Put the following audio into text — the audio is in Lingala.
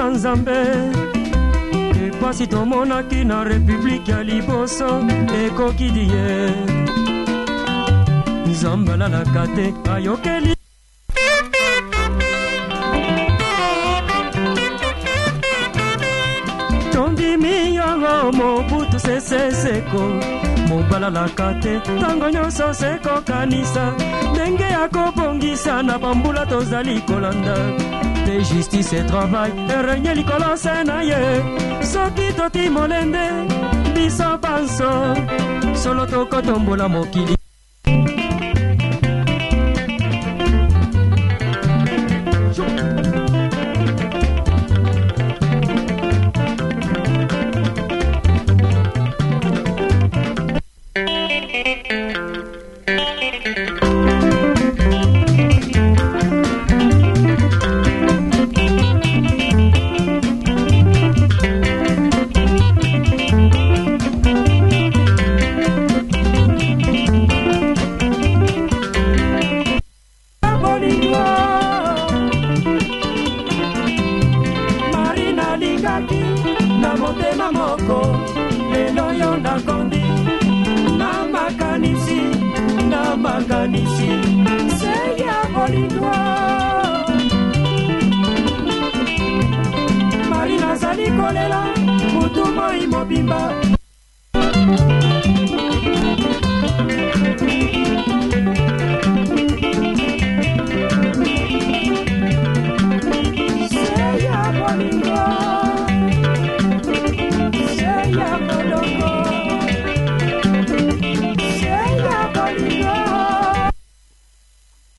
na nzambe epasi tomonaki na republike ya liboso ekoki die nzambe alalaka te ayokeli tondimi yango mobutu seseseko mobalalaka te ntango nyonso sekokanisa ndenge ya kobongisa na bambula tozali kolanda te justice et travail erenye likolo se na ye soki toti molende biso panso solo tokotombola mokili na motema moko lelo yo nakondi na makanisi seya bolingwa mari nazali kolela mutu moi mobimba seya bolingwa seya bolingwa